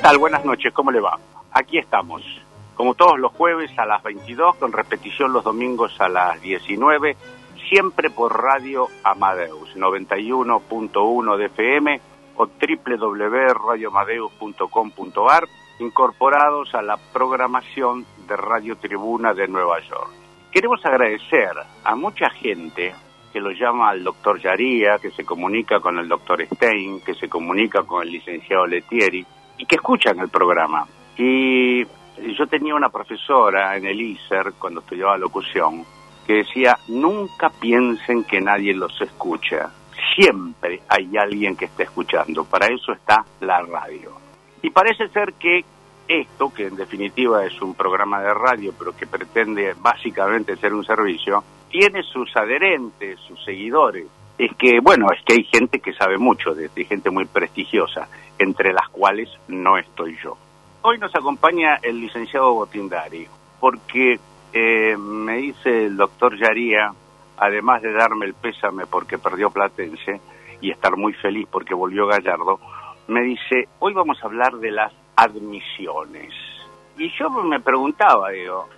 tal? Buenas noches, ¿cómo le va? Aquí estamos, como todos los jueves a las 22, con repetición los domingos a las 19, siempre por Radio Amadeus, 91.1 de FM o www.radioamadeus.com.ar, incorporados a la programación de Radio Tribuna de Nueva York. Queremos agradecer a mucha gente que lo llama al doctor Yaría, que se comunica con el doctor Stein, que se comunica con el licenciado Letieri y que escuchan el programa. Y yo tenía una profesora en el ISER, cuando estudiaba locución, que decía: nunca piensen que nadie los escucha. Siempre hay alguien que está escuchando. Para eso está la radio. Y parece ser que esto, que en definitiva es un programa de radio, pero que pretende básicamente ser un servicio, tiene sus adherentes, sus seguidores. Es que hay gente que sabe mucho, de gente muy prestigiosa, entre las cuales no estoy yo. Hoy nos acompaña el licenciado Botindari, porque me dice el doctor Yaría, además de darme el pésame porque perdió Platense y estar muy feliz porque volvió Gallardo, me dice: hoy vamos a hablar de las admisiones. Y yo me preguntaba,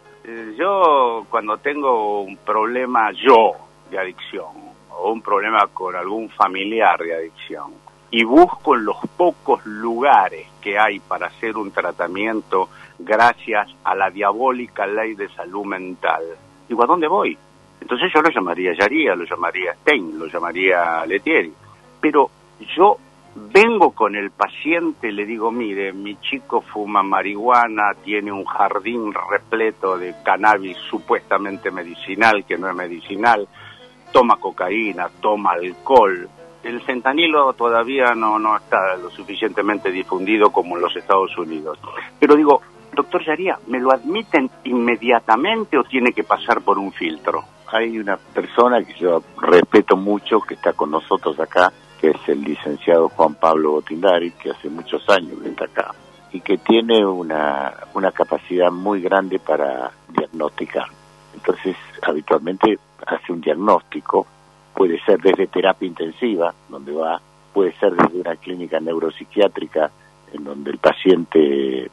yo cuando tengo un problema de adicción, o un problema con algún familiar de adicción, y busco en los pocos lugares que hay para hacer un tratamiento gracias a la diabólica ley de salud mental, digo, ¿a dónde voy? Entonces yo lo llamaría Yaría, lo llamaría Stein, lo llamaría Letieri. Pero yo vengo con el paciente, le digo: mire, mi chico fuma marihuana, tiene un jardín repleto de cannabis supuestamente medicinal, que no es medicinal, toma cocaína, toma alcohol. El fentanilo todavía no está lo suficientemente difundido como en los Estados Unidos. Pero digo, doctor Yaría, ¿me lo admiten inmediatamente o tiene que pasar por un filtro? Hay una persona que yo respeto mucho, que está con nosotros acá, que es el licenciado Juan Pablo Botindari, que hace muchos años que está acá, y que tiene una capacidad muy grande para diagnosticar. Entonces, habitualmente hace un diagnóstico, puede ser desde terapia intensiva, donde va, puede ser desde una clínica neuropsiquiátrica, en donde el paciente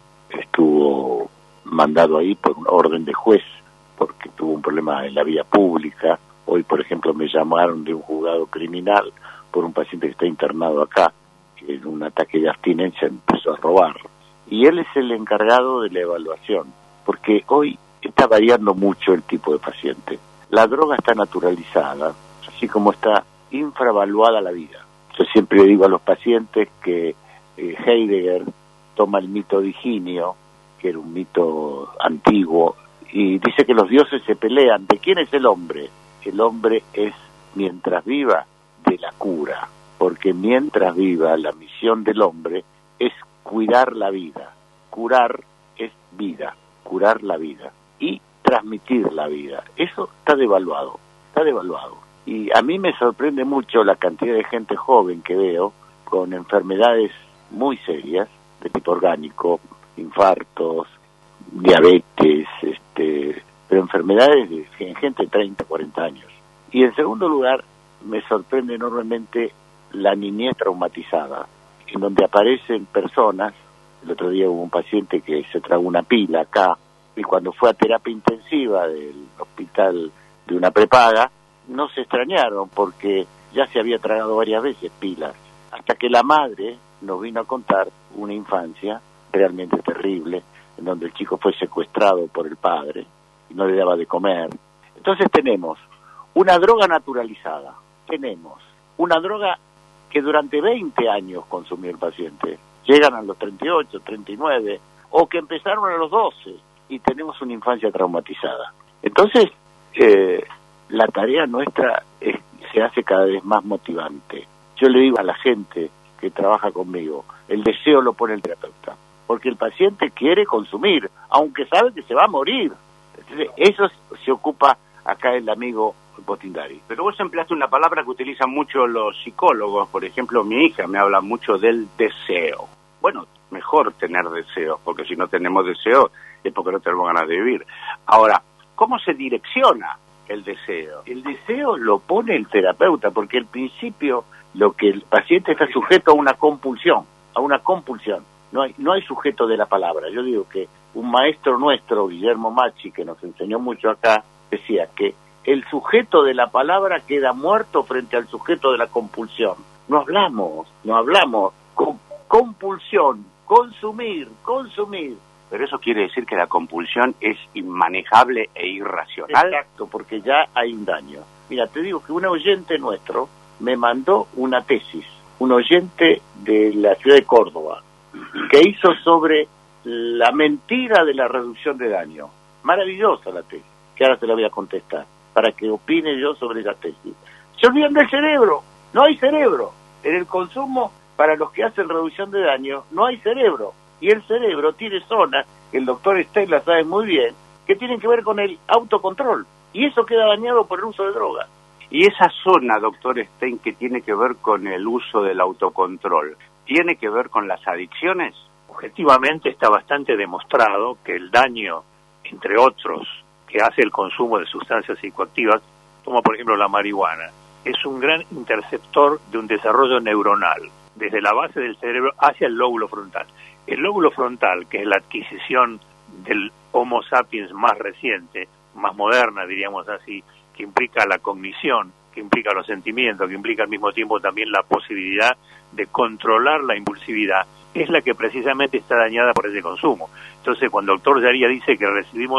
estuvo mandado ahí por un orden de juez, porque tuvo un problema en la vía pública. Hoy, por ejemplo, me llamaron de un juzgado criminal por un paciente que está internado acá, que en un ataque de abstinencia empezó a robar. Y él es el encargado de la evaluación, porque hoy está variando mucho el tipo de paciente. La droga está naturalizada, así como está infravaluada la vida. Yo siempre digo a los pacientes que Heidegger toma el mito de Higinio, que era un mito antiguo, y dice que los dioses se pelean. ¿De quién es el hombre? El hombre es, mientras viva, de la cura, porque mientras viva, la misión del hombre es cuidar la vida. Curar es vida, curar la vida y transmitir la vida. Eso está devaluado. Y a mí me sorprende mucho la cantidad de gente joven que veo con enfermedades muy serias de tipo orgánico, infartos, diabetes, pero enfermedades en gente de 30, 40 años. Y en segundo lugar, me sorprende enormemente la niñez traumatizada, en donde aparecen personas. El otro día hubo un paciente que se tragó una pila acá, y cuando fue a terapia intensiva del hospital de una prepaga, no se extrañaron porque ya se había tragado varias veces pilas, hasta que la madre nos vino a contar una infancia realmente terrible, en donde el chico fue secuestrado por el padre y no le daba de comer. Entonces tenemos una droga naturalizada, tenemos una droga que durante 20 años consumió el paciente, llegan a los 38, 39, o que empezaron a los 12, y tenemos una infancia traumatizada. Entonces, la tarea nuestra se hace cada vez más motivante. Yo le digo a la gente que trabaja conmigo, el deseo lo pone el terapeuta, porque el paciente quiere consumir, aunque sabe que se va a morir. Entonces, eso se ocupa acá el amigo Botindari. Pero vos empleaste una palabra que utilizan mucho los psicólogos. Por ejemplo, mi hija me habla mucho del deseo. Bueno, mejor tener deseos, porque si no tenemos deseos es porque no tenemos ganas de vivir. Ahora, ¿cómo se direcciona el deseo? El deseo lo pone el terapeuta, porque al principio lo que el paciente está sujeto a una compulsión, no hay sujeto de la palabra. Yo digo que un maestro nuestro, Guillermo Macchi, que nos enseñó mucho acá, decía que el sujeto de la palabra queda muerto frente al sujeto de la compulsión. No hablamos, compulsión, consumir. Pero eso quiere decir que la compulsión es inmanejable e irracional. Exacto, porque ya hay un daño. Mira, te digo que un oyente nuestro me mandó una tesis, un oyente de la ciudad de Córdoba, que hizo sobre la mentira de la reducción de daño. Maravillosa la tesis, que ahora te la voy a contestar, para que opine yo sobre la tesis. Se olvidan del cerebro, no hay cerebro. En el consumo, para los que hacen reducción de daño, no hay cerebro. Y el cerebro tiene zonas, que el doctor Stein la sabe muy bien, que tienen que ver con el autocontrol. Y eso queda dañado por el uso de drogas. Y esa zona, doctor Stein, que tiene que ver con el uso del autocontrol, ¿tiene que ver con las adicciones? Objetivamente está bastante demostrado que el daño, entre otros, que hace el consumo de sustancias psicoactivas, como por ejemplo la marihuana, es un gran interceptor de un desarrollo neuronal, desde la base del cerebro hacia el lóbulo frontal. El lóbulo frontal, que es la adquisición del Homo sapiens más reciente, más moderna, diríamos así, que implica la cognición, que implica los sentimientos, que implica al mismo tiempo también la posibilidad de controlar la impulsividad, es la que precisamente está dañada por ese consumo. Entonces, cuando el doctor Yaría dice que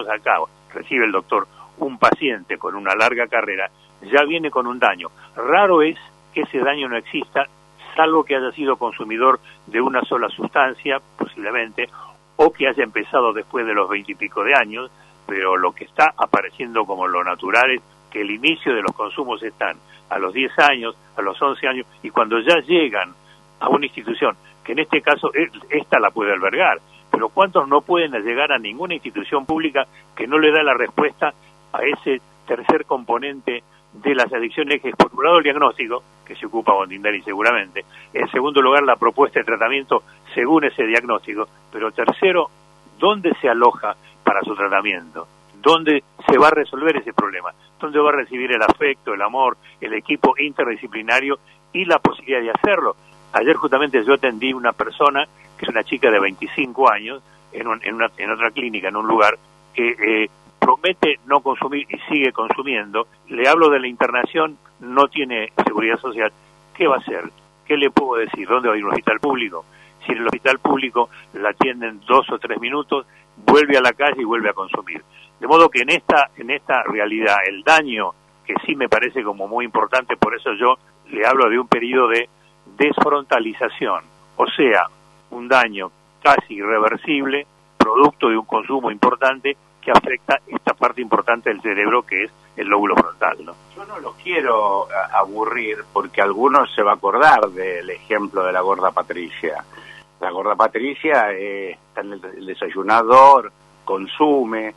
recibe el doctor un paciente con una larga carrera, ya viene con un daño. Raro es que ese daño no exista, salvo que haya sido consumidor de una sola sustancia, posiblemente, o que haya empezado después de los 20 y pico de años, pero lo que está apareciendo como lo natural es que el inicio de los consumos están a los 10 años, a los 11 años, y cuando ya llegan a una institución, que en este caso esta la puede albergar, pero ¿cuántos no pueden llegar a ninguna institución pública que no le da la respuesta a ese tercer componente de las adicciones, que es por un lado el diagnóstico, que se ocupa Botindari seguramente, en segundo lugar la propuesta de tratamiento según ese diagnóstico, pero tercero, ¿dónde se aloja para su tratamiento? ¿Dónde se va a resolver ese problema? ¿Dónde va a recibir el afecto, el amor, el equipo interdisciplinario y la posibilidad de hacerlo? Ayer justamente yo atendí una persona, que es una chica de 25 años, en otra clínica, en un lugar, que promete no consumir y sigue consumiendo. Le hablo de la internación, no tiene seguridad social. ¿Qué va a hacer? ¿Qué le puedo decir? ¿Dónde va a ir? ¿Un hospital público? Si en el hospital público la atienden 2 o 3 minutos, vuelve a la calle y vuelve a consumir. De modo que en esta realidad, el daño, que sí me parece como muy importante, por eso yo le hablo de un periodo de desfrontalización, o sea, un daño casi irreversible, producto de un consumo importante que afecta esta parte importante del cerebro que es el lóbulo frontal, ¿no? Yo no los quiero aburrir porque algunos se va a acordar del ejemplo de la gorda Patricia. La gorda Patricia está en el desayunador, consume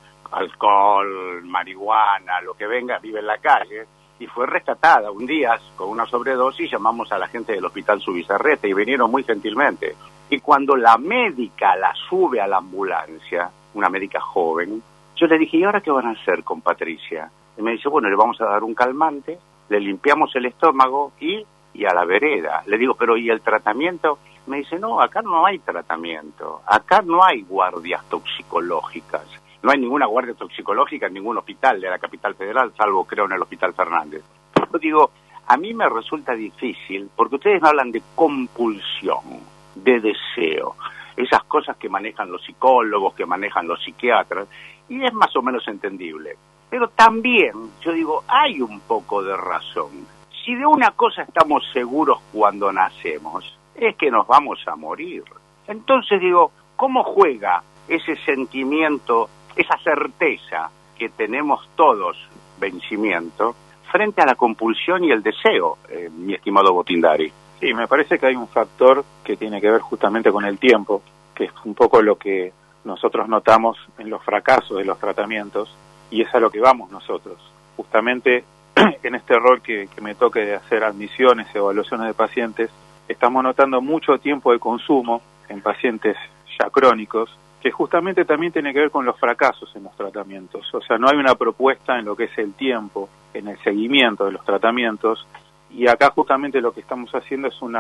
alcohol, marihuana, lo que venga, vive en la calle, y fue rescatada un día con una sobredosis. Llamamos a la gente del hospital Zubizarreta y vinieron muy gentilmente. Y cuando la médica la sube a la ambulancia, una médica joven, yo le dije, ¿y ahora qué van a hacer con Patricia? Y me dice, bueno, le vamos a dar un calmante, le limpiamos el estómago y a la vereda. Le digo, pero ¿y el tratamiento? Me dice, no, acá no hay tratamiento, acá no hay guardias toxicológicas. No hay ninguna guardia toxicológica en ningún hospital de la capital federal, salvo creo en el Hospital Fernández. Pero digo, a mí me resulta difícil, porque ustedes me hablan de compulsión, de deseo, esas cosas que manejan los psicólogos, que manejan los psiquiatras, y es más o menos entendible. Pero también, yo digo, hay un poco de razón. Si de una cosa estamos seguros cuando nacemos, es que nos vamos a morir. Entonces digo, ¿cómo juega ese sentimiento, esa certeza que tenemos todos, vencimiento, frente a la compulsión y el deseo, mi estimado Botindari? Sí, me parece que hay un factor que tiene que ver justamente con el tiempo, que es un poco lo que nosotros notamos en los fracasos de los tratamientos, y es a lo que vamos nosotros. Justamente en este rol que me toque de hacer admisiones, evaluaciones de pacientes, estamos notando mucho tiempo de consumo en pacientes ya crónicos, que justamente también tiene que ver con los fracasos en los tratamientos. O sea, no hay una propuesta en lo que es el tiempo, en el seguimiento de los tratamientos, y acá justamente lo que estamos haciendo es una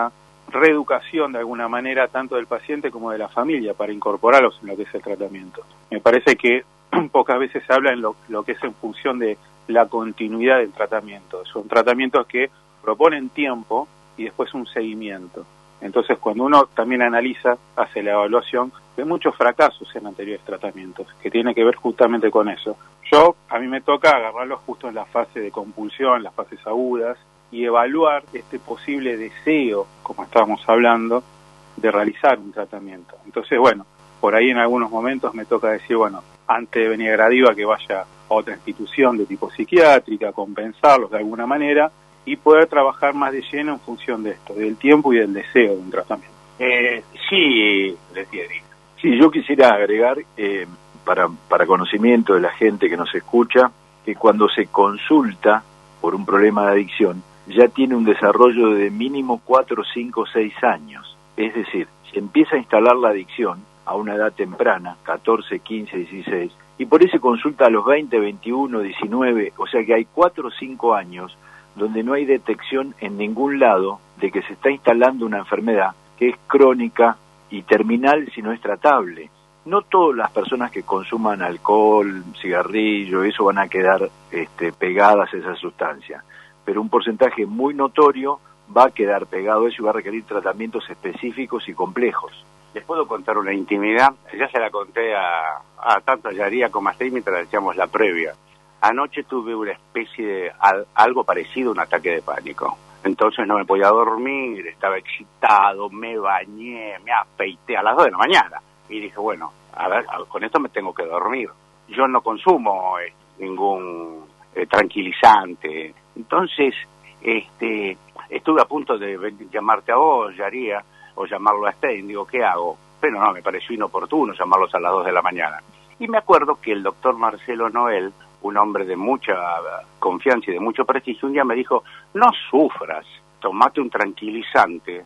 reeducación de alguna manera tanto del paciente como de la familia para incorporarlos en lo que es el tratamiento. Me parece que pocas veces se habla en lo que es en función de la continuidad del tratamiento. Son tratamientos que proponen tiempo y después un seguimiento. Entonces, cuando uno también analiza, hace la evaluación, ve muchos fracasos en anteriores tratamientos, que tiene que ver justamente con eso. A mí me toca agarrarlos justo en la fase de compulsión, las fases agudas, y evaluar este posible deseo, como estábamos hablando, de realizar un tratamiento. Entonces, bueno, por ahí en algunos momentos me toca decir, bueno, antes de venir a Gradiva que vaya a otra institución de tipo psiquiátrica, compensarlos de alguna manera y poder trabajar más de lleno en función de esto, del tiempo y del deseo de un tratamiento. Sí, Letieri. Sí, yo quisiera agregar, para conocimiento de la gente que nos escucha, que cuando se consulta por un problema de adicción, ya tiene un desarrollo de mínimo 4, 5, 6 años. Es decir, se empieza a instalar la adicción a una edad temprana, 14, 15, 16, y por eso se consulta a los 20, 21, 19, o sea que hay 4 o 5 años donde no hay detección en ningún lado de que se está instalando una enfermedad que es crónica y terminal si no es tratable. No todas las personas que consuman alcohol, cigarrillo, eso van a quedar pegadas a esa sustancia, pero un porcentaje muy notorio va a quedar pegado a eso y va a requerir tratamientos específicos y complejos. Les puedo contar una intimidad, ya se la conté a tanto a Yaría como a Stey mientras decíamos la previa. Anoche tuve una especie de algo parecido a un ataque de pánico. Entonces no me podía dormir, estaba excitado, me bañé, me afeité a las 2 de la mañana. Y dije, bueno, a ver, con esto me tengo que dormir. Yo no consumo ningún tranquilizante. Entonces, estuve a punto de llamarte a vos, Yaría, o llamarlo a Stein. Digo, ¿qué hago? Pero no, me pareció inoportuno llamarlos a las 2 de la mañana. Y me acuerdo que el doctor Marcelo Noel, un hombre de mucha confianza y de mucho prestigio, un día me dijo, no sufras, tomate un tranquilizante,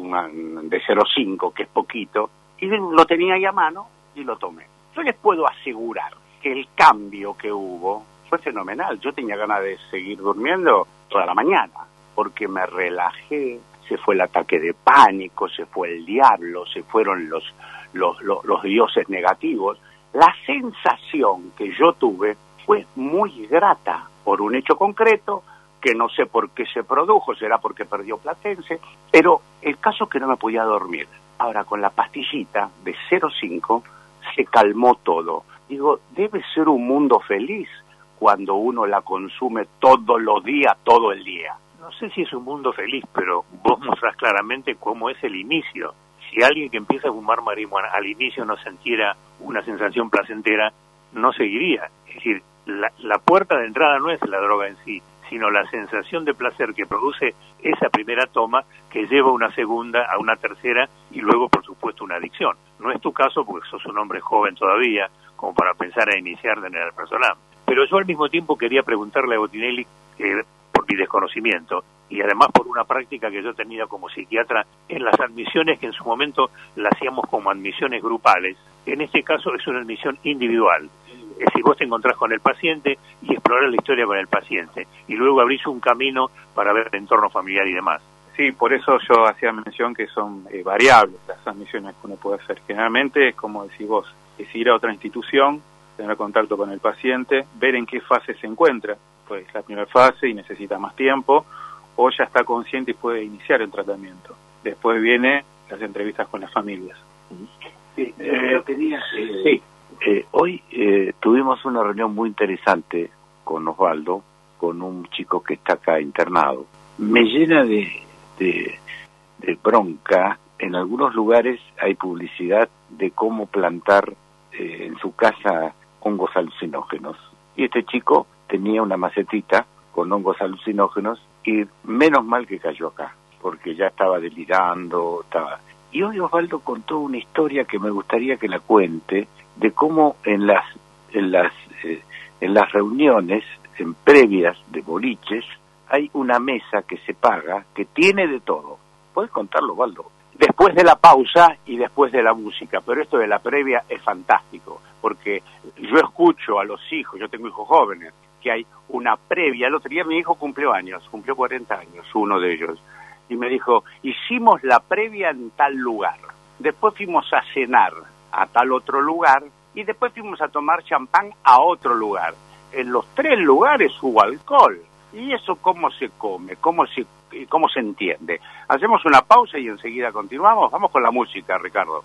de 0,5, que es poquito, y lo tenía ahí a mano y lo tomé. Yo les puedo asegurar que el cambio que hubo fue fenomenal. Yo tenía ganas de seguir durmiendo toda la mañana, porque me relajé, se fue el ataque de pánico, se fue el diablo, se fueron los dioses negativos. La sensación que yo tuve fue muy grata por un hecho concreto, que no sé por qué se produjo, será porque perdió Platense, pero el caso es que no me podía dormir. Ahora, con la pastillita de 0,5 se calmó todo. Digo, debe ser un mundo feliz cuando uno la consume todos los días, todo el día. No sé si es un mundo feliz, pero vos mostrás claramente cómo es el inicio. Si alguien que empieza a fumar marihuana al inicio no sintiera una sensación placentera, no seguiría. Es decir, la puerta de entrada no es la droga en sí, sino la sensación de placer que produce esa primera toma, que lleva a una segunda, a una tercera y luego, por supuesto, una adicción. No es tu caso porque sos un hombre joven todavía, como para pensar a iniciar de manera personal. Pero yo al mismo tiempo quería preguntarle a Botinelli, por mi desconocimiento, y además por una práctica que yo tenía como psiquiatra en las admisiones que en su momento las hacíamos como admisiones grupales. En este caso es una admisión individual. Es decir, vos te encontrás con el paciente y explorás la historia con el paciente, y luego abrís un camino para ver el entorno familiar y demás. Sí, por eso yo hacía mención que son variables las admisiones que uno puede hacer. Generalmente es como decís vos, es ir a otra institución, tener contacto con el paciente, ver en qué fase se encuentra, pues la primera fase y necesita más tiempo, o ya está consciente y puede iniciar el tratamiento. Después viene las entrevistas con las familias. Sí, hoy tuvimos una reunión muy interesante con Osvaldo, con un chico que está acá internado. Me llena de bronca. En algunos lugares hay publicidad de cómo plantar en su casa hongos alucinógenos. Y este chico tenía una macetita con hongos alucinógenos y menos mal que cayó acá, porque ya estaba delirando, Y hoy Osvaldo contó una historia que me gustaría que la cuente, de cómo en las reuniones, en previas de boliches, hay una mesa que se paga, que tiene de todo. ¿Puedes contarlo, Osvaldo? Después de la pausa y después de la música, pero esto de la previa es fantástico, porque yo escucho a los hijos, yo tengo hijos jóvenes, que hay una previa. El otro día mi hijo cumplió 40 años, uno de ellos. y me dijo, hicimos la previa en tal lugar, después fuimos a cenar a tal otro lugar y después fuimos a tomar champán a otro lugar. En los 3 lugares hubo alcohol. ¿Y eso cómo se come? ¿Cómo se entiende? Hacemos una pausa y enseguida continuamos. Vamos con la música, Ricardo.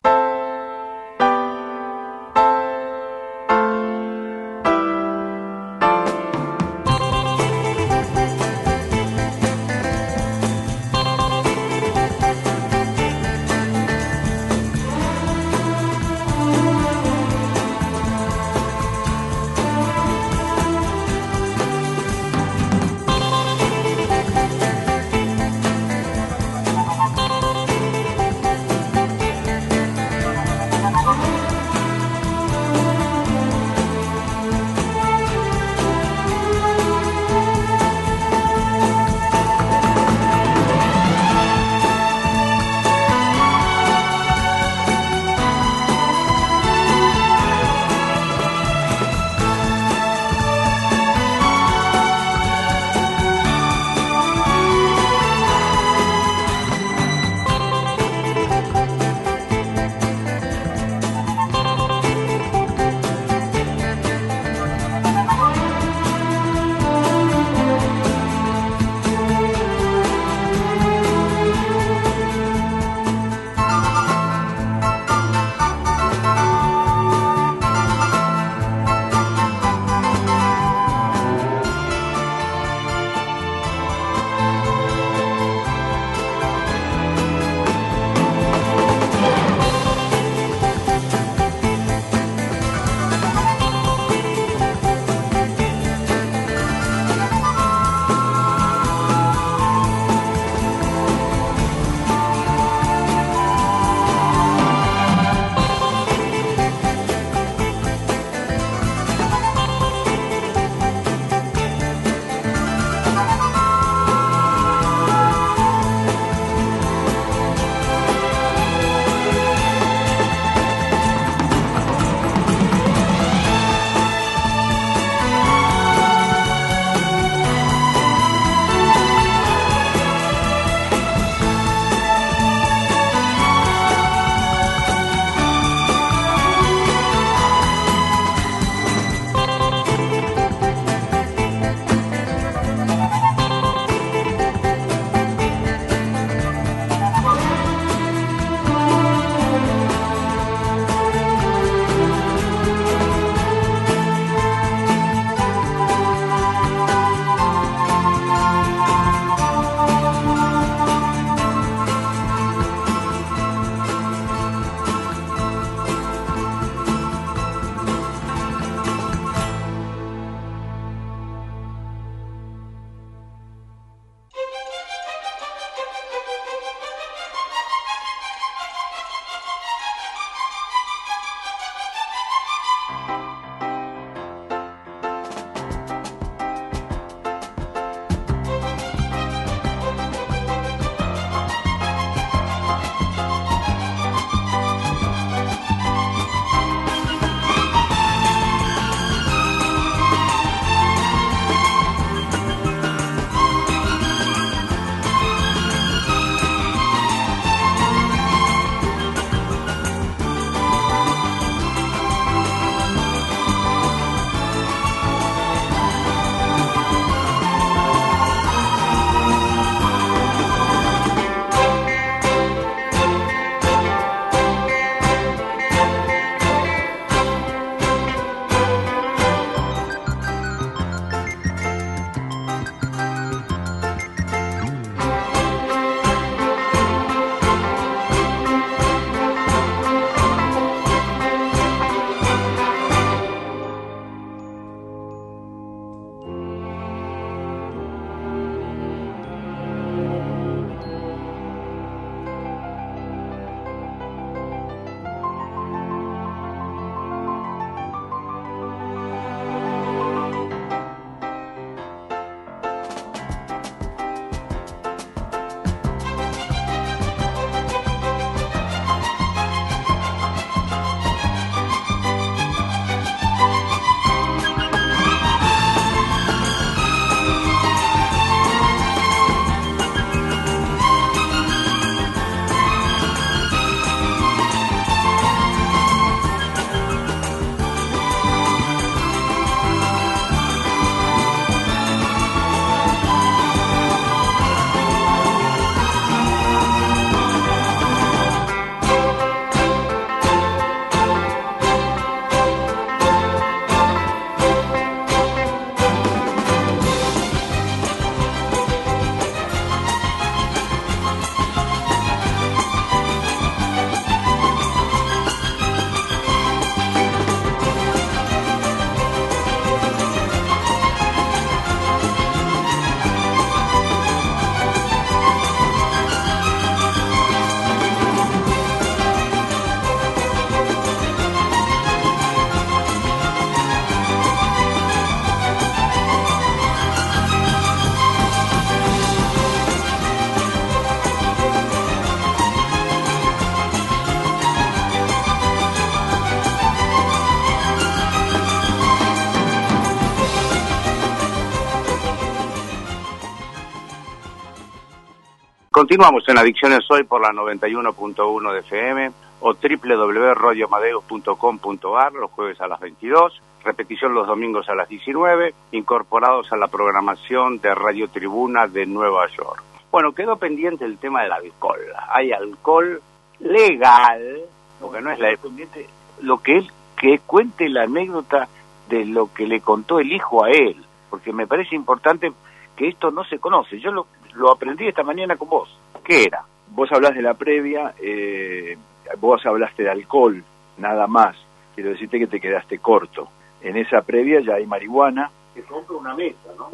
Continuamos en Adicciones Hoy por la 91.1 de FM o www.radioamadeus.com.ar los jueves a las 22, repetición los domingos a las 19, incorporados a la programación de Radio Tribuna de Nueva York. Bueno, quedó pendiente el tema del alcohol. Hay alcohol legal, porque no es la pendiente, lo que él, que cuente la anécdota de lo que le contó el hijo a él, porque me parece importante que esto no se conoce. Yo lo aprendí esta mañana con vos. ¿Qué era? Vos hablás de la previa, vos hablaste de alcohol, nada más. Quiero decirte que te quedaste corto. En esa previa ya hay marihuana. Se compra una mesa, ¿no?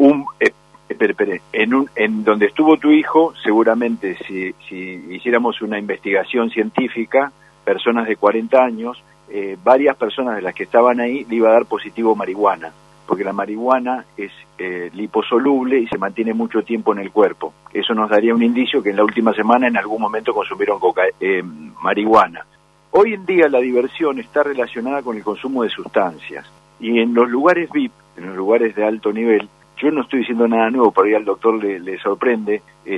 En donde estuvo tu hijo, seguramente si hiciéramos una investigación científica, personas de 40 años, varias personas de las que estaban ahí le iba a dar positivo marihuana, porque la marihuana es liposoluble y se mantiene mucho tiempo en el cuerpo. Eso nos daría un indicio que en la última semana en algún momento consumieron marihuana. Hoy en día la diversión está relacionada con el consumo de sustancias, y en los lugares VIP, en los lugares de alto nivel, yo no estoy diciendo nada nuevo, por ahí al doctor le sorprende.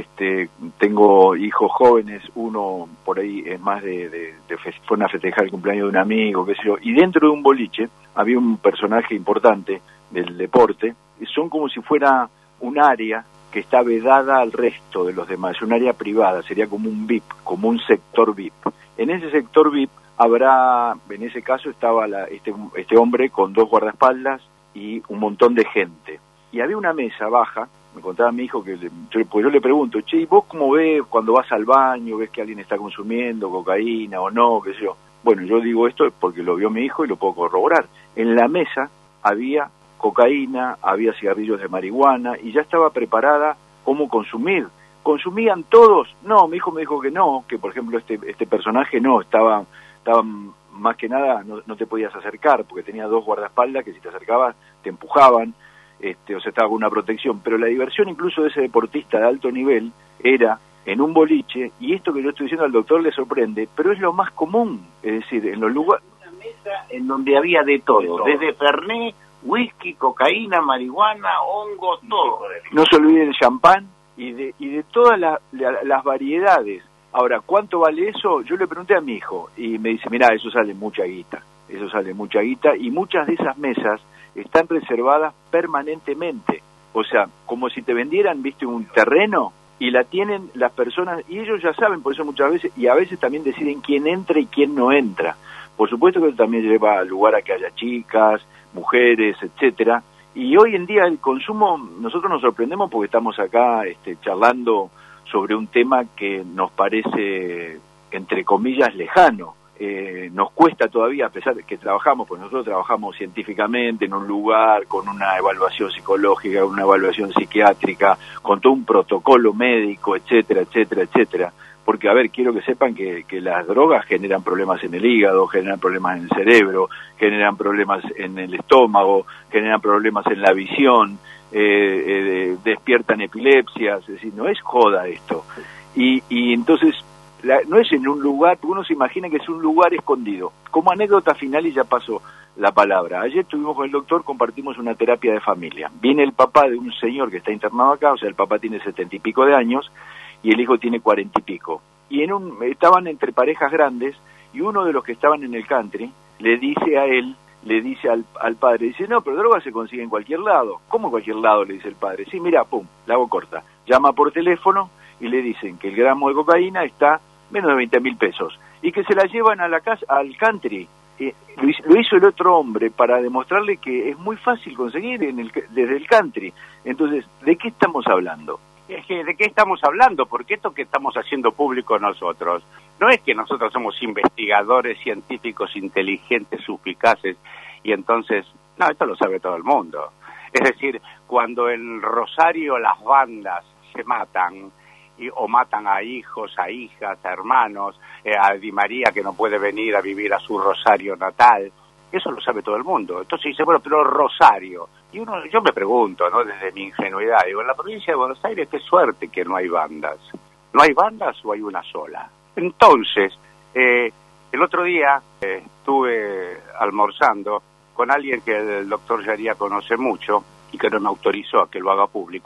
Tengo hijos jóvenes, uno por ahí es más fueron a festejar el cumpleaños de un amigo, qué sé yo, y dentro de un boliche había un personaje importante del deporte, y son como si fuera un área que está vedada al resto de los demás, un área privada, sería como un VIP, como un sector VIP. En ese sector VIP en ese caso estaba este hombre con 2 guardaespaldas y un montón de gente. Y había una mesa baja, me contaba mi hijo, pues yo le pregunto, che, ¿y vos cómo ves cuando vas al baño, ves que alguien está consumiendo cocaína o no, qué sé yo? Bueno, yo digo esto porque lo vio mi hijo y lo puedo corroborar. En la mesa había cocaína, había cigarrillos de marihuana y ya estaba preparada cómo consumir. ¿Consumían todos? No, mi hijo me dijo que no, que por ejemplo este personaje no, estaba más que nada, no te podías acercar porque tenía 2 guardaespaldas que si te acercabas te empujaban. O sea, estaba con una protección, pero la diversión incluso de ese deportista de alto nivel era en un boliche, y esto que yo estoy diciendo al doctor le sorprende, pero es lo más común, es decir, en los lugares... Una mesa en donde había de todo, desde fernet, whisky, cocaína, marihuana, hongos, todo. No se olviden el champán y de todas las variedades. Ahora, ¿cuánto vale eso? Yo le pregunté a mi hijo, y me dice, mirá, eso sale mucha guita, y muchas de esas mesas están reservadas permanentemente, o sea, como si te vendieran, viste, un terreno, y la tienen las personas, y ellos ya saben, por eso muchas veces, y a veces también deciden quién entra y quién no entra. Por supuesto que eso también lleva al lugar a que haya chicas, mujeres, etcétera, y hoy en día el consumo, nosotros nos sorprendemos porque estamos acá charlando sobre un tema que nos parece, entre comillas, lejano. Nos cuesta todavía, a pesar de que trabajamos, pues nosotros trabajamos científicamente en un lugar con una evaluación psicológica, una evaluación psiquiátrica, con todo un protocolo médico, etcétera, etcétera, etcétera. Porque, a ver, quiero que sepan que las drogas generan problemas en el hígado, generan problemas en el cerebro, generan problemas en el estómago, generan problemas en la visión, despiertan epilepsias, es decir, no es joda esto. Y entonces... no es en un lugar, uno se imagina que es un lugar escondido. Como anécdota final, y ya pasó la palabra, ayer estuvimos con el doctor, compartimos una terapia de familia. Viene el papá de un señor que está internado acá, o sea, el papá tiene 70 y pico de años, y el hijo tiene 40 y pico. Y estaban entre parejas grandes, y uno de los que estaban en el country, le dice al padre, dice, no, pero droga se consigue en cualquier lado. ¿Cómo en cualquier lado? Le dice el padre. Sí, mira, pum, la hago corta. Llama por teléfono, y le dicen que el gramo de cocaína está menos de 20.000 pesos, y que se la llevan a la casa, al country. Lo hizo el otro hombre para demostrarle que es muy fácil conseguir desde el country. Entonces, ¿de qué estamos hablando? Es que, ¿de qué estamos hablando? Porque esto que estamos haciendo público nosotros, no es que nosotros somos investigadores científicos inteligentes, suspicaces, y entonces, no, esto lo sabe todo el mundo. Es decir, cuando en Rosario las bandas se matan, o matan a hijos, a hijas, a hermanos, a Di María que no puede venir a vivir a su Rosario natal, eso lo sabe todo el mundo. Entonces dice, bueno, pero Rosario, y yo me pregunto, ¿no?, desde mi ingenuidad, digo, en la provincia de Buenos Aires, qué suerte que no hay bandas. ¿No hay bandas o hay una sola? Entonces, el otro día estuve almorzando con alguien que el doctor Yaría conoce mucho y que no me autorizó a que lo haga público,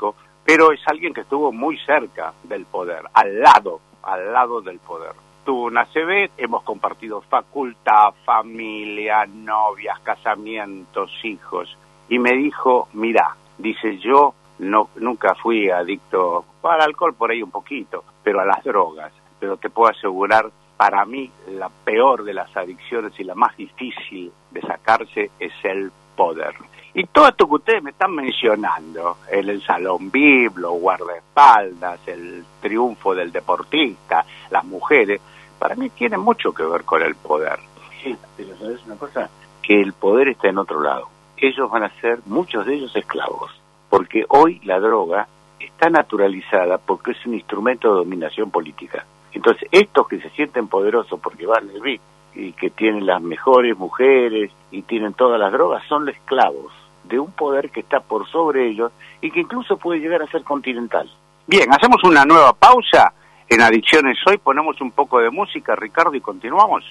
pero es alguien que estuvo muy cerca del poder, al lado del poder. Tuvo una ACV, hemos compartido facultad, familia, novias, casamientos, hijos, y me dijo, mirá, dice, yo nunca fui adicto al alcohol, por ahí un poquito, pero a las drogas, pero te puedo asegurar, para mí la peor de las adicciones y la más difícil de sacarse es el poder. Y todo esto que ustedes me están mencionando, el Salón VIP, los guardaespaldas, el triunfo del deportista, las mujeres, para mí tienen mucho que ver con el poder. Sí, pero ¿sabes una cosa? Que el poder está en otro lado. Ellos van a ser, muchos de ellos, esclavos. Porque hoy la droga está naturalizada porque es un instrumento de dominación política. Entonces, estos que se sienten poderosos porque van al VIP y que tienen las mejores mujeres y tienen todas las drogas, son los esclavos de un poder que está por sobre ellos y que incluso puede llegar a ser continental. Bien, hacemos una nueva pausa en Adicciones Hoy, ponemos un poco de música, Ricardo, y continuamos.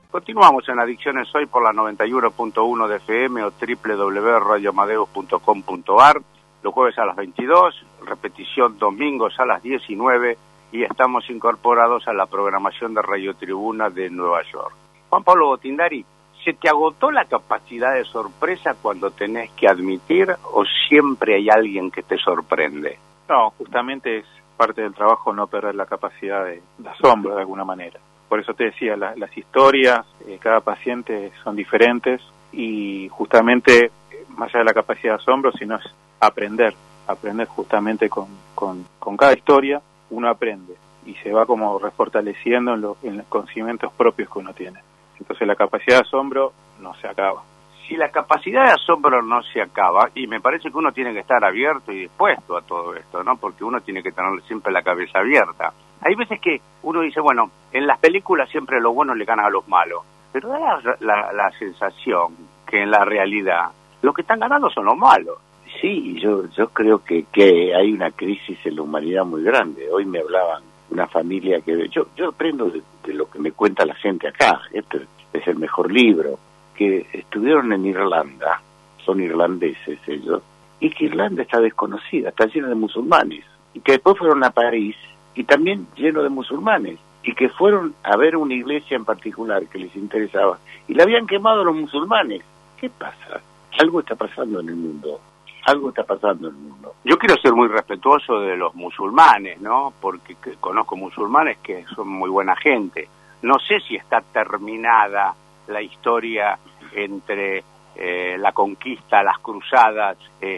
Continuamos en Adicciones Hoy por la 91.1 de FM o www.radioamadeus.com.ar, los jueves a las 22, repetición domingos a las 19, y estamos incorporados a la programación de Radio Tribuna de Nueva York. Juan Pablo Botindari, ¿se te agotó la capacidad de sorpresa cuando tenés que admitir o siempre hay alguien que te sorprende? No, justamente es parte del trabajo no perder la capacidad de asombro de alguna manera. Por eso te decía, las historias, cada paciente son diferentes y justamente, más allá de la capacidad de asombro, sino es aprender justamente con cada historia, uno aprende y se va como refortaleciendo en los conocimientos propios que uno tiene. Entonces la capacidad de asombro no se acaba. Si la capacidad de asombro no se acaba, y me parece que uno tiene que estar abierto y dispuesto a todo esto, ¿no? Porque uno tiene que tener siempre la cabeza abierta. Hay veces que uno dice, bueno, en las películas siempre los buenos le ganan a los malos, pero da la sensación que en la realidad los que están ganando son los malos. Sí, yo creo que hay una crisis en la humanidad muy grande. Hoy me hablaban una familia que yo aprendo de lo que me cuenta la gente acá. Este es el mejor libro, que estuvieron en Irlanda, son irlandeses ellos, y que Irlanda está desconocida, está llena de musulmanes, y que después fueron a París y también lleno de musulmanes, y que fueron a ver una iglesia en particular que les interesaba, y la habían quemado los musulmanes. ¿Qué pasa? Algo está pasando en el mundo. Yo quiero ser muy respetuoso de los musulmanes, ¿no? Porque conozco musulmanes que son muy buena gente. No sé si está terminada la historia entre la conquista, las cruzadas,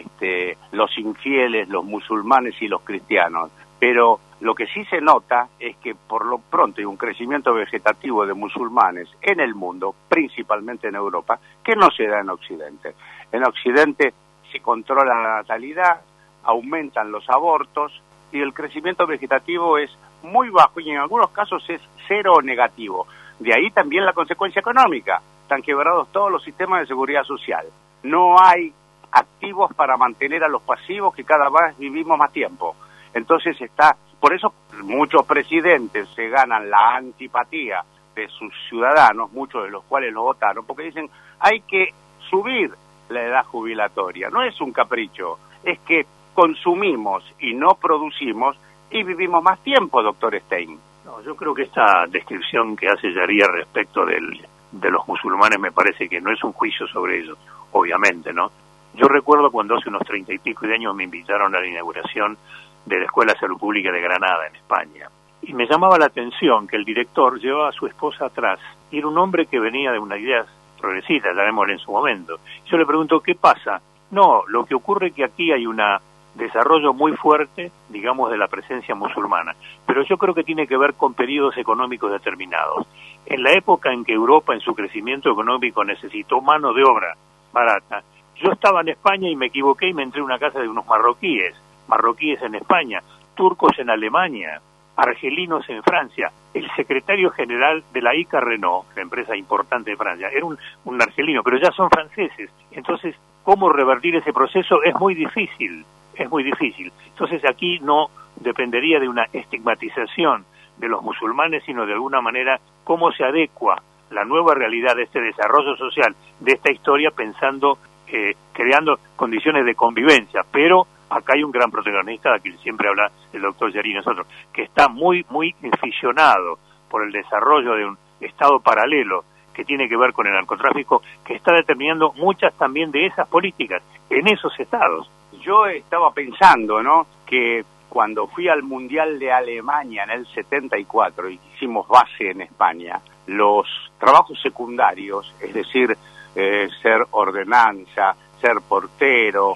los infieles, los musulmanes y los cristianos. Pero lo que sí se nota es que por lo pronto hay un crecimiento vegetativo de musulmanes en el mundo, principalmente en Europa, que no se da en Occidente. En Occidente se controla la natalidad, aumentan los abortos y el crecimiento vegetativo es muy bajo y en algunos casos es cero o negativo. De ahí también la consecuencia económica. Están quebrados todos los sistemas de seguridad social. No hay activos para mantener a los pasivos que cada vez vivimos más tiempo. Entonces por eso muchos presidentes se ganan la antipatía de sus ciudadanos, muchos de los cuales lo votaron, porque dicen hay que subir la edad jubilatoria. No es un capricho, es que consumimos y no producimos y vivimos más tiempo, doctor Stein. No, yo creo que esta descripción que hace Yaría respecto de los musulmanes me parece que no es un juicio sobre ellos, obviamente, ¿no? Yo recuerdo cuando hace unos 30 y pico de años me invitaron a la inauguración de la Escuela de Salud Pública de Granada, en España. Y me llamaba la atención que el director llevaba a su esposa atrás, y era un hombre que venía de una idea progresista, llamémosle en su momento. Yo le pregunto, ¿qué pasa? No, lo que ocurre es que aquí hay un desarrollo muy fuerte, digamos, de la presencia musulmana, pero yo creo que tiene que ver con periodos económicos determinados. En la época en que Europa, en su crecimiento económico, necesitó mano de obra barata, yo estaba en España y me equivoqué y me entré en una casa de unos marroquíes en España, turcos en Alemania, argelinos en Francia. El secretario general de la ICA Renault, la empresa importante de Francia, era un argelino, pero ya son franceses. Entonces, ¿cómo revertir ese proceso? Es muy difícil. Entonces, aquí no dependería de una estigmatización de los musulmanes, sino de alguna manera cómo se adecua la nueva realidad de este desarrollo social, de esta historia, pensando, creando condiciones de convivencia. Pero acá hay un gran protagonista, de quien siempre habla el doctor Yarí y nosotros, que está muy, muy aficionado por el desarrollo de un estado paralelo que tiene que ver con el narcotráfico, que está determinando muchas también de esas políticas en esos estados. Yo estaba pensando, ¿no?, que cuando fui al Mundial de Alemania en el 74 y hicimos base en España, los trabajos secundarios, es decir, ser ordenanza, ser portero,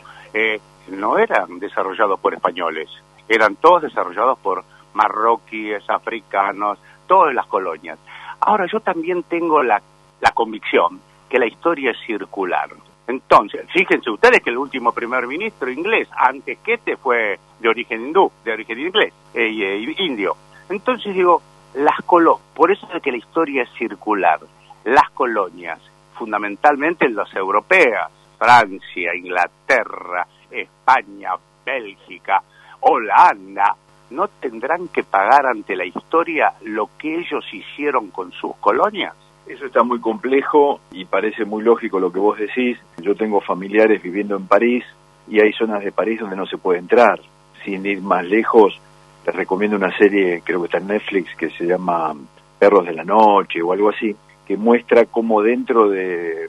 no eran desarrollados por españoles, eran todos desarrollados por marroquíes, africanos, todas las colonias. Ahora, yo también tengo la convicción que la historia es circular. Entonces, fíjense ustedes que el último primer ministro inglés, antes que fue de origen hindú, de origen inglés, indio. Entonces digo, por eso es que la historia es circular. Las colonias, fundamentalmente las europeas, Francia, Inglaterra, España, Bélgica, Holanda, ¿no tendrán que pagar ante la historia lo que ellos hicieron con sus colonias? Eso está muy complejo y parece muy lógico lo que vos decís. Yo tengo familiares viviendo en París y hay zonas de París donde no se puede entrar. Sin ir más lejos, les recomiendo una serie, creo que está en Netflix, que se llama Perros de la Noche o algo así, que muestra cómo dentro de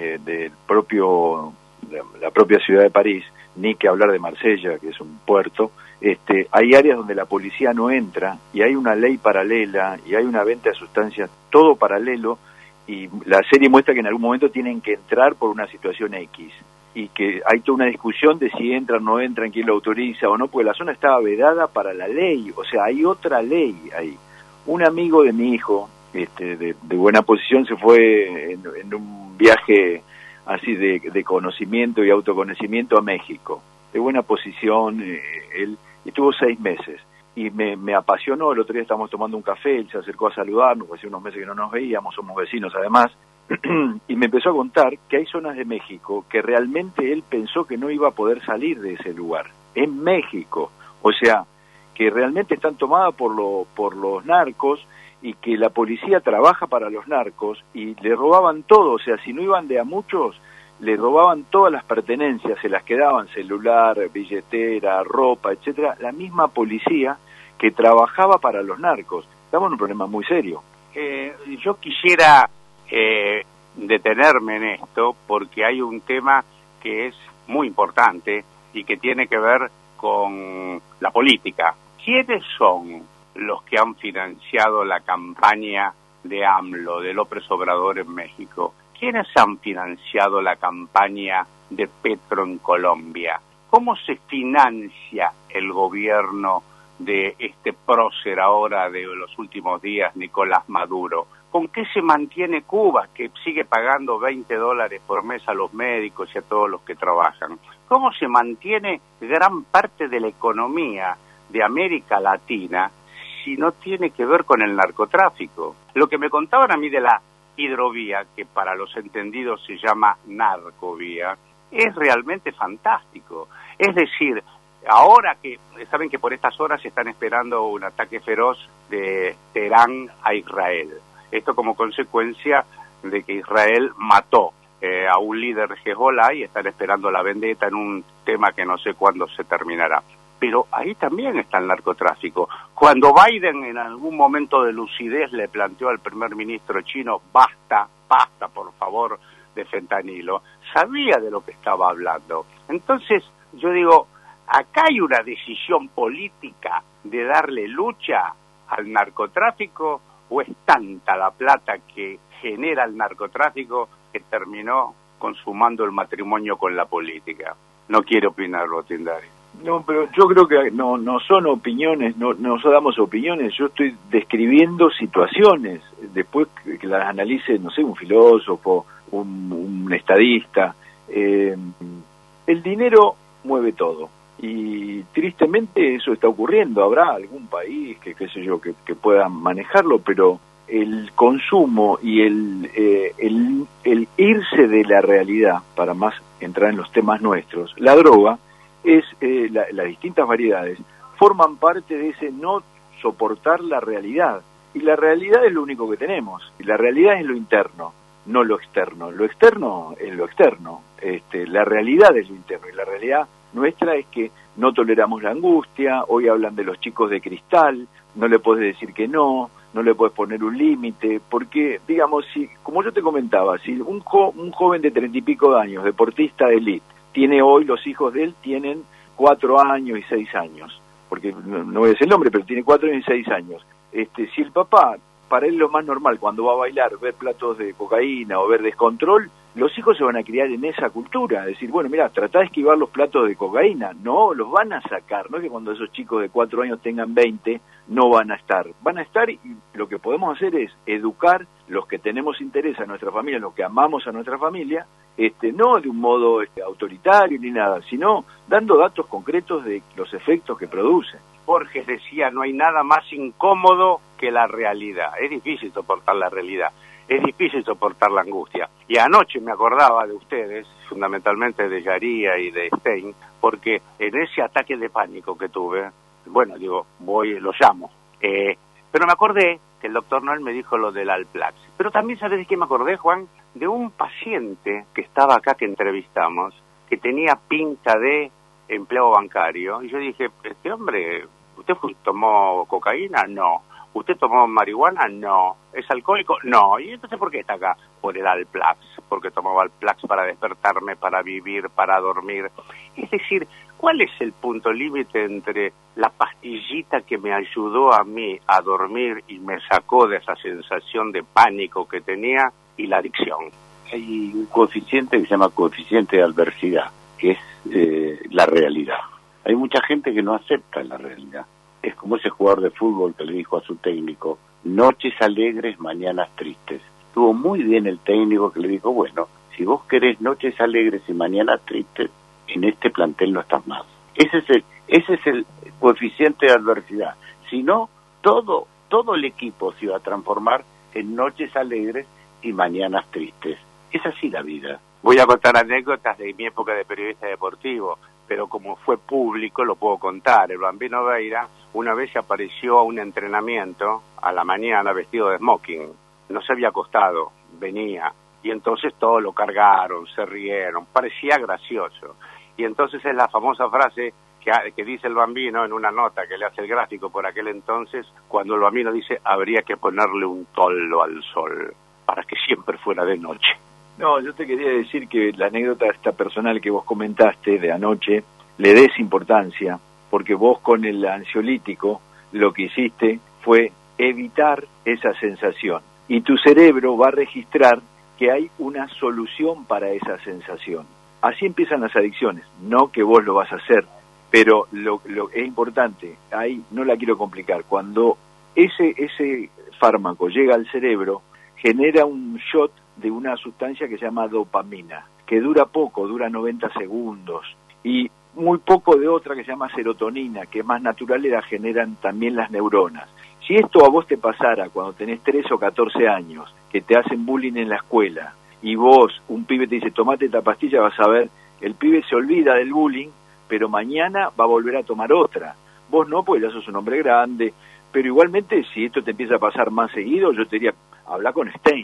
la propia ciudad de París, ni que hablar de Marsella, que es un puerto, hay áreas donde la policía no entra y hay una ley paralela y hay una venta de sustancias, todo paralelo, y la serie muestra que en algún momento tienen que entrar por una situación X y que hay toda una discusión de si entran, no entran, quién lo autoriza o no, porque la zona estaba vedada para la ley, o sea, hay otra ley ahí. Un amigo de mi hijo, de buena posición, se fue en un viaje así de conocimiento y autoconocimiento a México, de buena posición, él estuvo 6 meses, y me apasionó. El otro día estábamos tomando un café, él se acercó a saludarnos, porque hace unos meses que no nos veíamos, somos vecinos además, y me empezó a contar que hay zonas de México que realmente él pensó que no iba a poder salir de ese lugar, en México, o sea, que realmente están tomadas por los narcos, y que la policía trabaja para los narcos, y le robaban todo, o sea, si no iban de a muchos, le robaban todas las pertenencias, se las quedaban, celular, billetera, ropa, etcétera, la misma policía que trabajaba para los narcos. Estamos en un problema muy serio. Yo quisiera detenerme en esto, porque hay un tema que es muy importante y que tiene que ver con la política. ¿Quiénes son los que han financiado la campaña de AMLO, de López Obrador en México? ¿Quiénes han financiado la campaña de Petro en Colombia? ¿Cómo se financia el gobierno de este prócer ahora de los últimos días, Nicolás Maduro? ¿Con qué se mantiene Cuba, que sigue pagando $20 por mes a los médicos y a todos los que trabajan? ¿Cómo se mantiene gran parte de la economía de América Latina si no tiene que ver con el narcotráfico? Lo que me contaban a mí de la hidrovía, que para los entendidos se llama narcovía, es realmente fantástico. Es decir, ahora que saben que por estas horas están esperando un ataque feroz de Teherán a Israel. Esto como consecuencia de que Israel mató a un líder de Hezbollah y están esperando la vendetta en un tema que no sé cuándo se terminará. Pero ahí también está el narcotráfico. Cuando Biden en algún momento de lucidez le planteó al primer ministro chino, basta, por favor, de fentanilo, sabía de lo que estaba hablando. Entonces, yo digo, acá hay una decisión política de darle lucha al narcotráfico, o es tanta la plata que genera el narcotráfico que terminó consumando el matrimonio con la política. No quiero opinar, Botindari. No, pero yo creo que no son opiniones, no damos opiniones, yo estoy describiendo situaciones, después que las analice, no sé, un filósofo, un estadista. El dinero mueve todo, y tristemente eso está ocurriendo. Habrá algún país que, qué sé yo, que pueda manejarlo, pero el consumo y el irse de la realidad, para más entrar en los temas nuestros, la droga, es las distintas variedades forman parte de ese no soportar la realidad, y la realidad es lo único que tenemos, y la realidad es lo interno, no lo externo. Lo externo es lo externo, la realidad es lo interno, y la realidad nuestra es que no toleramos la angustia. Hoy hablan de los chicos de cristal, no le podés decir que no le podés poner un límite, porque, digamos, si, como yo te comentaba, si un joven de 30 y pico de años, deportista de élite, tiene hoy, los hijos de él tienen 4 años y 6 años, porque no voy a decir el nombre, pero tiene 4 años y 6 años. Si el papá, para él lo más normal cuando va a bailar, ver platos de cocaína o ver descontrol, los hijos se van a criar en esa cultura, decir, bueno, mira, tratá de esquivar los platos de cocaína, no, los van a sacar, no es que cuando esos chicos de 4 años tengan 20, no van a estar, y lo que podemos hacer es educar los que tenemos interés a nuestra familia, los que amamos a nuestra familia, no de un modo autoritario ni nada, sino dando datos concretos de los efectos que produce. Borges decía, no hay nada más incómodo que la realidad. Es difícil soportar la realidad, es difícil soportar la angustia. Y anoche me acordaba de ustedes, fundamentalmente de Yaría y de Stein, porque en ese ataque de pánico que tuve, bueno, digo, lo llamo. Pero me acordé que el doctor Noel me dijo lo del Alplax. Pero también, ¿sabes de qué me acordé, Juan? De un paciente que estaba acá, que entrevistamos, que tenía pinta de empleado bancario, y yo dije, este hombre, ¿usted tomó cocaína? No. ¿Usted tomó marihuana? No. ¿Es alcohólico? No. ¿Y entonces por qué está acá? Por el Alplax, porque tomaba Alplax para despertarme, para vivir, para dormir. Es decir, ¿cuál es el punto límite entre la pastillita que me ayudó a mí a dormir y me sacó de esa sensación de pánico que tenía y la adicción? Hay un coeficiente que se llama coeficiente de adversidad, que es la realidad. Hay mucha gente que no acepta la realidad. Es como ese jugador de fútbol que le dijo a su técnico, noches alegres, mañanas tristes. Estuvo muy bien el técnico que le dijo, bueno, si vos querés noches alegres y mañanas tristes, en este plantel no estás más. Ese es el coeficiente de adversidad. Si no, todo el equipo se iba a transformar en noches alegres y mañanas tristes. Es así la vida. Voy a contar anécdotas de mi época de periodista deportivo, pero como fue público lo puedo contar. El Bambino Veira una vez apareció a un entrenamiento a la mañana vestido de smoking. No se había acostado, venía. Y entonces todos lo cargaron, se rieron, parecía gracioso. Y entonces es la famosa frase que dice el Bambino en una nota que le hace el gráfico por aquel entonces, cuando el Bambino dice, habría que ponerle un toldo al sol, para que siempre fuera de noche. No, yo te quería decir que la anécdota esta personal que vos comentaste de anoche, le des importancia, porque vos con el ansiolítico lo que hiciste fue evitar esa sensación. Y tu cerebro va a registrar que hay una solución para esa sensación. Así empiezan las adicciones, no que vos lo vas a hacer, pero lo es importante, ahí no la quiero complicar, cuando ese fármaco llega al cerebro, genera un shot de una sustancia que se llama dopamina, que dura poco, dura 90 segundos, y muy poco de otra que se llama serotonina, que es más natural y la generan también las neuronas. Si esto a vos te pasara cuando tenés 13 o 14 años, que te hacen bullying en la escuela, y vos, un pibe te dice, tomate esta pastilla, vas a ver, el pibe se olvida del bullying, pero mañana va a volver a tomar otra. Vos no, porque ya sos un hombre grande, pero igualmente, si esto te empieza a pasar más seguido, yo te diría, habla con Stein.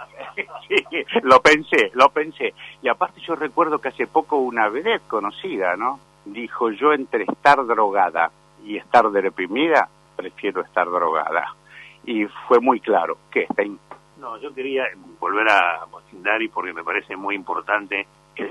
Sí, lo pensé. Y aparte yo recuerdo que hace poco una vedette conocida, ¿no? Dijo, yo entre estar drogada y estar deprimida, prefiero estar drogada. Y fue muy claro que Stein. No, yo quería volver a Botindari porque me parece muy importante.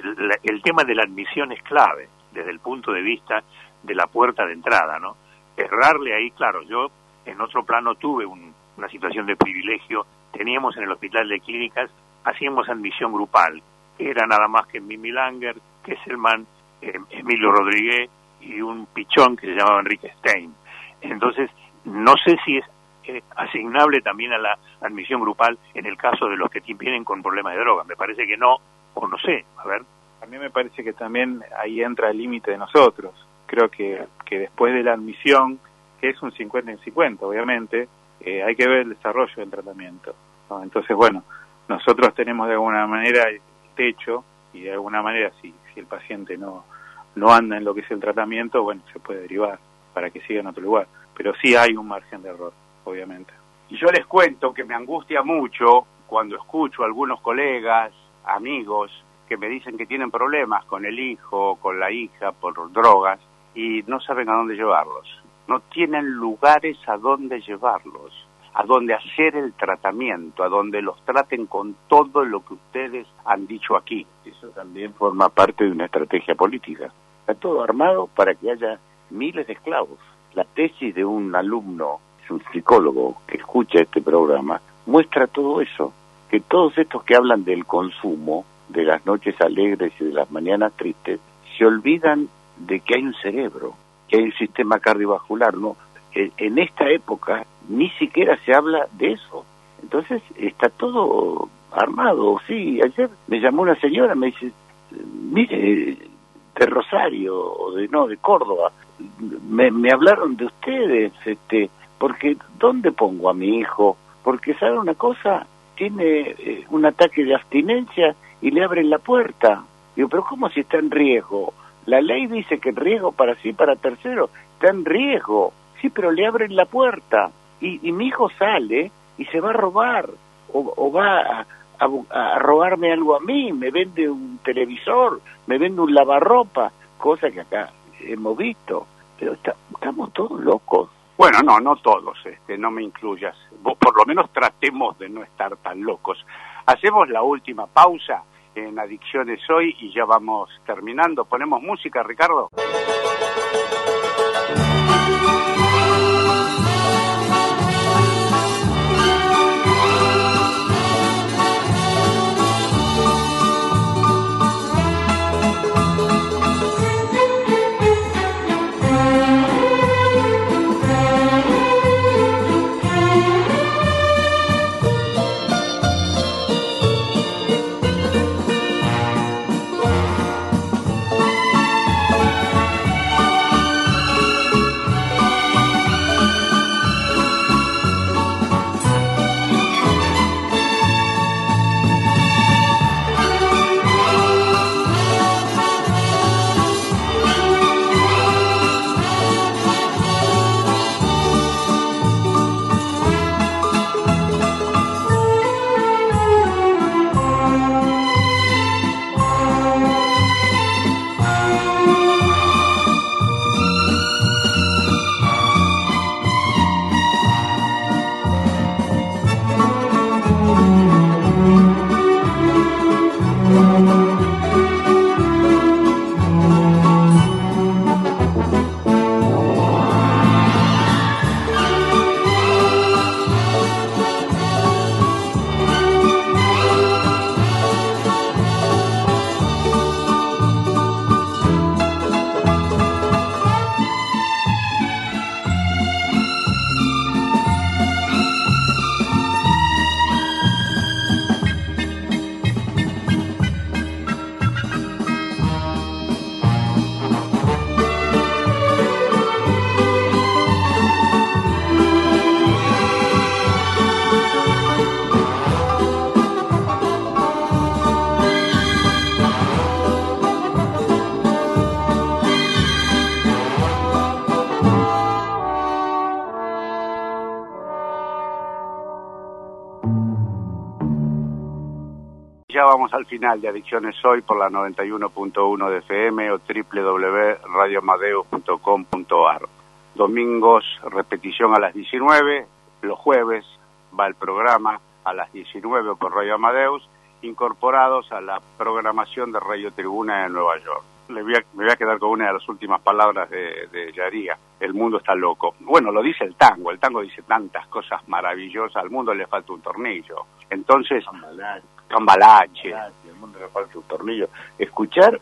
El tema de la admisión es clave, desde el punto de vista de la puerta de entrada, ¿no? Errarle ahí, claro, yo en otro plano tuve una situación de privilegio. Teníamos en el hospital de clínicas, hacíamos admisión grupal. Era nada más que Mimi Langer, Kesselman, Emilio Rodríguez y un pichón que se llamaba Enrique Stein. Entonces, no sé si es asignable también a la admisión grupal en el caso de los que vienen con problemas de droga. Me parece que no, o no sé, a ver. A mí me parece que también ahí entra el límite de nosotros. Creo que después de la admisión, que es un 50-50, obviamente, hay que ver el desarrollo del tratamiento, ¿no? Entonces, bueno, nosotros tenemos de alguna manera el techo y de alguna manera si el paciente no anda en lo que es el tratamiento, bueno, se puede derivar para que siga en otro lugar. Pero sí hay un margen de error, obviamente. Y yo les cuento que me angustia mucho cuando escucho a algunos colegas, amigos, que me dicen que tienen problemas con el hijo, con la hija, por drogas, y no saben a dónde llevarlos. No tienen lugares a dónde llevarlos, a dónde hacer el tratamiento, a dónde los traten con todo lo que ustedes han dicho aquí. Eso también forma parte de una estrategia política. Está todo armado para que haya miles de esclavos. La tesis de un alumno, es un psicólogo que escucha este programa, muestra todo eso, que todos estos que hablan del consumo, de las noches alegres y de las mañanas tristes, se olvidan de que hay un cerebro, que hay un sistema cardiovascular, ¿no? En esta época ni siquiera se habla de eso. Entonces está todo armado. Sí, ayer me llamó una señora, me dice, mire, de Rosario, o de Córdoba, me hablaron de ustedes, porque ¿dónde pongo a mi hijo? Porque, ¿sabe una cosa? Tiene un ataque de abstinencia y le abren la puerta. Digo, pero ¿cómo si está en riesgo? La ley dice que en riesgo para sí, para tercero, está en riesgo. Sí, pero le abren la puerta. Y mi hijo sale y se va a robar. o va a robarme algo a mí, me vende un televisor, me vende un lavarropa, cosa que acá hemos visto, pero estamos todos locos. Bueno, no todos, no me incluyas. Vos por lo menos tratemos de no estar tan locos. Hacemos la última pausa en Adicciones Hoy y ya vamos terminando. ¿Ponemos música, Ricardo? Ya vamos al final de Adicciones Hoy por la 91.1 de FM o www.radioamadeus.com.ar. Domingos, repetición a las 19, los jueves va el programa a las 19 por Radio Amadeus, incorporados a la programación de Radio Tribuna de Nueva York. Me voy a quedar con una de las últimas palabras de Yaría. El mundo está loco. Bueno, lo dice el tango dice tantas cosas maravillosas, al mundo le falta un tornillo. Entonces, cambalache. Al mundo le falta un tornillo. Escuchar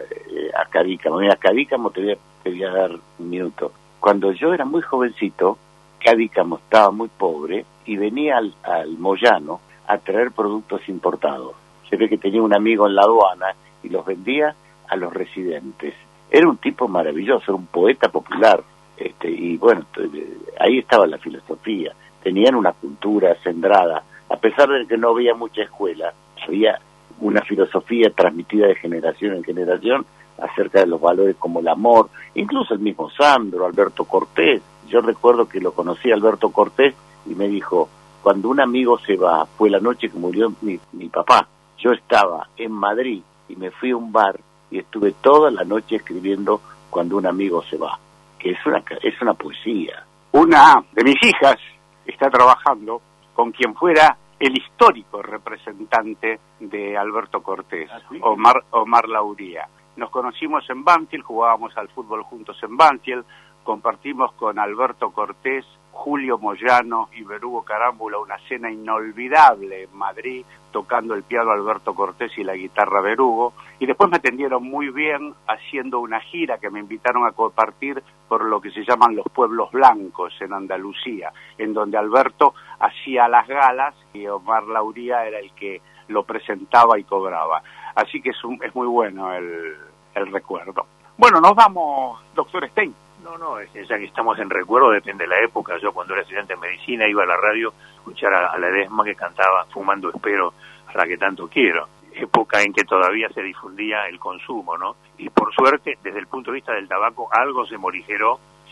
a Cadícamo. Mira, Cadícamo te voy a dar un minuto. Cuando yo era muy jovencito, Cadícamo estaba muy pobre y venía al Moyano a traer productos importados. Se ve que tenía un amigo en la aduana y los vendía a los residentes. Era un tipo maravilloso, era un poeta popular, y bueno, ahí estaba la filosofía. Tenían una cultura centrada, a pesar de que no había mucha escuela, había una filosofía transmitida de generación en generación acerca de los valores como el amor, incluso el mismo Sandro, Alberto Cortés. Yo recuerdo que lo conocí a Alberto Cortés y me dijo, cuando un amigo se va, fue la noche que murió mi papá, yo estaba en Madrid y me fui a un bar y estuve toda la noche escribiendo cuando un amigo se va, que es una poesía. Una de mis hijas está trabajando con quien fuera el histórico representante de Alberto Cortés, ¿sí? Omar Lauría. Nos conocimos en Banfield, jugábamos al fútbol juntos en Banfield, compartimos con Alberto Cortés, Julio Moyano y Berugo Carámbula una cena inolvidable en Madrid, tocando el piano Alberto Cortés y la guitarra Berugo, y después me atendieron muy bien haciendo una gira que me invitaron a compartir por lo que se llaman los pueblos blancos en Andalucía, en donde Alberto hacía las galas y Omar Lauría era el que lo presentaba y cobraba. Así que es muy bueno el recuerdo. Bueno, nos vamos, doctor Stein. No, ya que estamos en recuerdo, depende de la época. Yo cuando era estudiante de medicina iba a la radio a escuchar a la Ledesma que cantaba Fumando Espero a la que tanto quiero. Época en que todavía se difundía el consumo, ¿no? Y por suerte, desde el punto de vista del tabaco, algo se morigeró,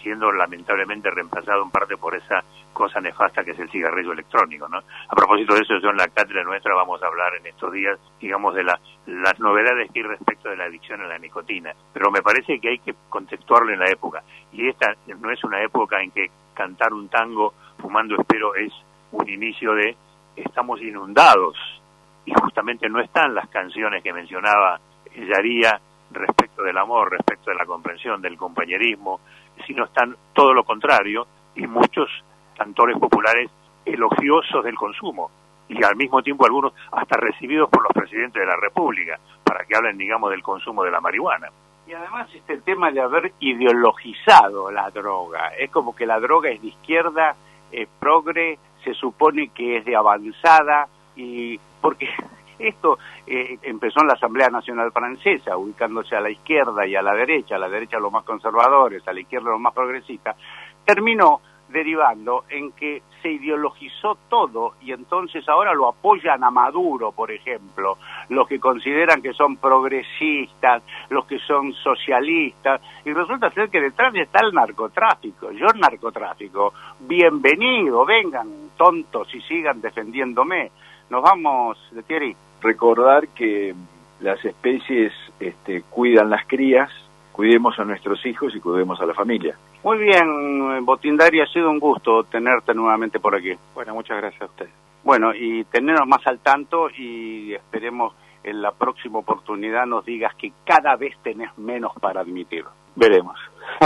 siendo lamentablemente reemplazado en parte por esa cosa nefasta que es el cigarrillo electrónico, ¿no? A propósito de eso, yo en la cátedra nuestra vamos a hablar en estos días, digamos, de las novedades que hay respecto de la adicción a la nicotina, pero me parece que hay que contextuarlo en la época, y esta no es una época en que cantar un tango fumando espero es un inicio de estamos inundados, y justamente no están las canciones que mencionaba Yaría respecto del amor, respecto de la comprensión, del compañerismo, sino están todo lo contrario, y muchos cantores populares elogiosos del consumo, y al mismo tiempo algunos hasta recibidos por los presidentes de la República, para que hablen, digamos, del consumo de la marihuana. Y además el tema de haber ideologizado la droga, es como que la droga es de izquierda, progre, se supone que es de avanzada, y porque esto empezó en la Asamblea Nacional Francesa, ubicándose a la izquierda y a la derecha los más conservadores, a la izquierda los más progresistas, terminó derivando en que se ideologizó todo, y entonces ahora lo apoyan a Maduro, por ejemplo, los que consideran que son progresistas, los que son socialistas, y resulta ser que detrás está el narcotráfico. Yo el narcotráfico, bienvenido, vengan tontos y sigan defendiéndome. Nos vamos, de Thierry. Recordar que las especies cuidan las crías, cuidemos a nuestros hijos y cuidemos a la familia. Muy bien, Botindari, ha sido un gusto tenerte nuevamente por aquí. Bueno, muchas gracias a usted. Bueno, y tenernos más al tanto, y esperemos en la próxima oportunidad nos digas que cada vez tenés menos para admitir. Veremos.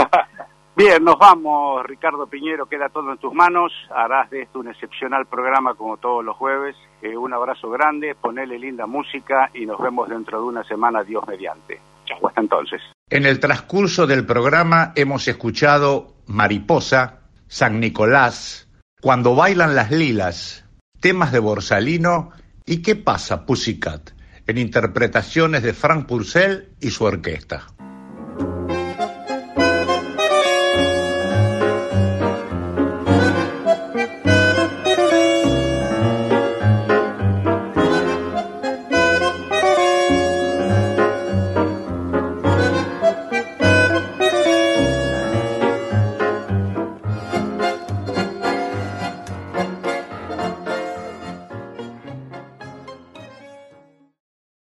Bien, nos vamos, Ricardo Piñero, queda todo en tus manos, harás de esto un excepcional programa como todos los jueves. Un abrazo grande, ponele linda música y nos vemos dentro de una semana, Dios mediante. Chau, hasta entonces. En el transcurso del programa hemos escuchado Mariposa, San Nicolás, Cuando bailan las lilas, temas de Borsalino y ¿Qué pasa, Pussycat?, en interpretaciones de Frank Purcell y su orquesta.